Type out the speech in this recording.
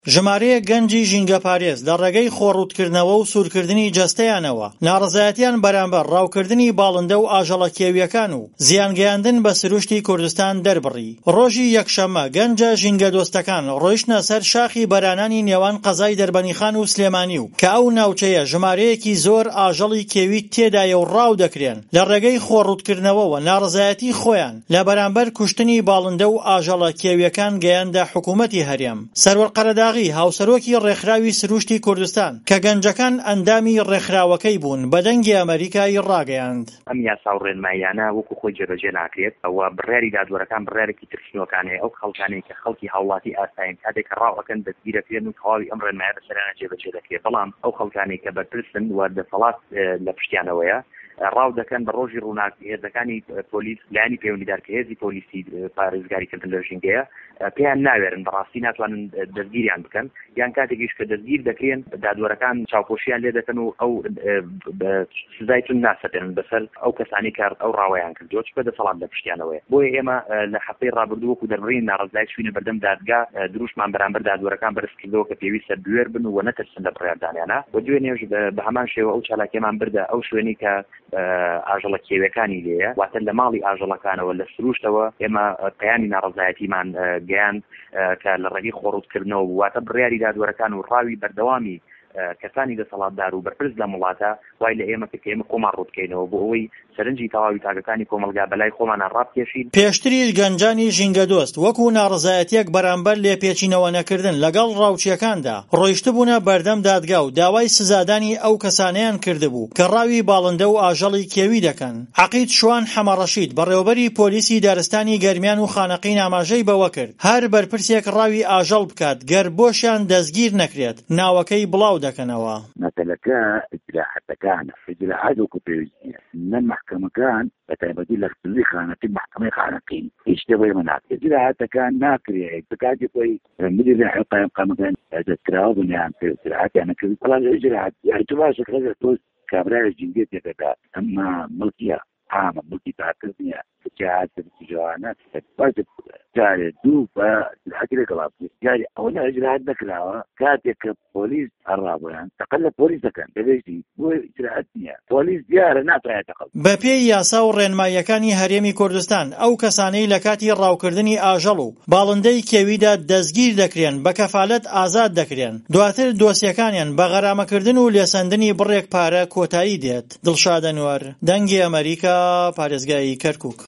ژمارەیە گەنجی ژینگە پارێز لە ڕێگەی خۆڕوودکردنەوە و سوورکردنی جەستەیانەوە ناڕەزایەتیان بەرامبەر ڕاوکردنی باڵندە و ئاژەڵە کێویەکان و زیانگەیاندن بە سروشتی کوردستان دەربڕی. ڕۆژی یەکشەممە گەنجە ژینگە دۆستەکان ڕۆیشتنە سەر شاخی بەرانانی نێوان قەزای دەربەنیخان و سلێمانی و کە ئەو ناوچەیە ژمارەیەکی زۆر ئاژەڵی کێوی تێدایە و ڕاو دەکرێن لە ڕێگەی خۆڕوودکردنەوەوە ناڕەزایەتی خۆیان لە بەرامبەر کوشتنی باڵندە و ئاژەڵە کێویەکان گەیاندە حکوومەتی هەرێم. سەروەر قەرەداغی هاوسەرۆکی ڕێکخراوی سروشتی کوردستان کە گەنجەکان ئەندامی ڕێکخراوەکەی بوون بە دەنگی ئەمریکای ڕاگەیاند. ئەم یاسا و ڕێنماییانە وەکو خۆی جێبەجێ ناکرێت ئەوە بڕیاری دادوەرەکان بڕیارێکی ترسنۆکانەیە ئەو خەڵکانەی کە خەڵکی هاوڵاتی ئاساین کاتێک کە ڕاوەکەن دەستگیرەکرێن و تەواوی ئەم ڕێنمایە بەسەریانە جێبەجێ دەکرێت. بەڵام ئەو خەڵکانەی کە بەرپرسن و دەسەڵات لە پشتیانەوەیە ڕاو دەکەن بە ڕۆژی ڕووناکیەکانی پۆلیس لایانی پەیوەندیدار کە هێزی پۆلیسی پارێزگاریکردن لە ژینگەیە پێیان ناوێرن بەڕاستی ناتوانن دەستگیریان بکەن یان کاتێکیش کە دەستگیر دەکرێن دادوەرەکان چاوپۆشیان لێ دەکەن و ئەو سزای تون ناسەپێنن بەسەر ئەو کەسانی کار ئەو ڕاوەیان کردووە چکە دەسەڵات لە پشتیانەوەیە. بۆیە ئێمە لە هەفتەی ڕابردوو وەکو دەربڕین ناڕەزای چوینە بەردەم دادگا دروشمان بەرامبەر دادوەرەکان بەرز کردەوە کە پێویستە دوێر بن و نەترسن لە بڕیاردانیانە و دوێنێش بە هەمان شێوە ئەو چالاکیمان بردە ئەو شوێنی کە ئاژەڵە کێویەکانی لێیە واتە لە ماڵی ئاژەڵەکانەوە لە سروشتەوە ئێمە پەیامی ناڕەزایەتیمان گەیاند کە لە ڕێگەی خۆڕوودکردنەوە واتە بڕیاری دادوەرەکان و ڕاوی بەردەوامی کەسانی دەسەڵاتدار و بەرپرس لە وڵاتە وای لە ئێمە کە ئێمە کۆمان ڕوودکەینەوە بۆ ئەوەی سەرنجی تەواوی تاگەکانی کۆمەلگا بەلای خۆمانە ڕابکێشین. پێشتریش گەنجانی ژینگە دۆست وەکو ناڕەزایەتیەک بەرامبەر لێپێچینەوە نەکردن لەگەڵ ڕاوچیەکاندا ڕۆیشتبوونە بەردەم دادگا و داوای سزادانی ئەو کەسانەیان کردبوو کە ڕاوی باڵندە و ئاژەڵی کێوی دەکەن. عەقید شوان حەمەڕەشید بەڕێوەبەری پۆلیسی دارستانی گەرمیان و خانەقین ئاماژەی بەوە کرد هەر بەرپرسێک ڕاوی ئاژەڵ بکات گەر بۆشیان دەستگیر نەکرێت ناوەکەی بڵاو دەکەنەوە. مەسەلەکە ئیجراعەتەکانە ئیجراعات وەکو پێویستیە نە محکەمەکان بەتایبەتی لە خزمەتی خانەقی محکەمەی خانەقین هیچ شتێکی ناکرێت. ئیجراعاتەکان ناکرێت بکاتی خۆی مدیری حقەکان دەستکراوە بوونیان پێ ئیجراعاتیان نەکرد بەڵام ئیجراعات تو باشە خەزە تۆ کابرای ژینگە تێدەکات ئەمما مڵکیە عامە مڵکی تاکرد نییە جهات جوانە باید جارێ دوو بە حکرێک گەڵابی جاری ئەوە ئیجراعات نەکراوە کاتێک کە پۆلیس هەڕابوویان تەقل لە پۆلیس دەکەن دەبێتی بۆ ئیجراعات نییە پۆلیس دیارە ناتوانێت تەقل. بە پێی یاسا و ڕێنماییەکانی هەرێمی کوردستان ئەو کەسانەی لە کاتی ڕاوکردنی ئاژەڵ و باڵندەی کێویدا دەستگیر دەکرێن بە کەفالەت ئازاد دەکرێن دواتر دۆسیەکانیان بە غەرامەکردن و لێسەندنی بڕێک پارە کۆتایی دێت. دڵشاد ئەنوەر دەنگی ئەمریکا پارێزگای کەرکووک.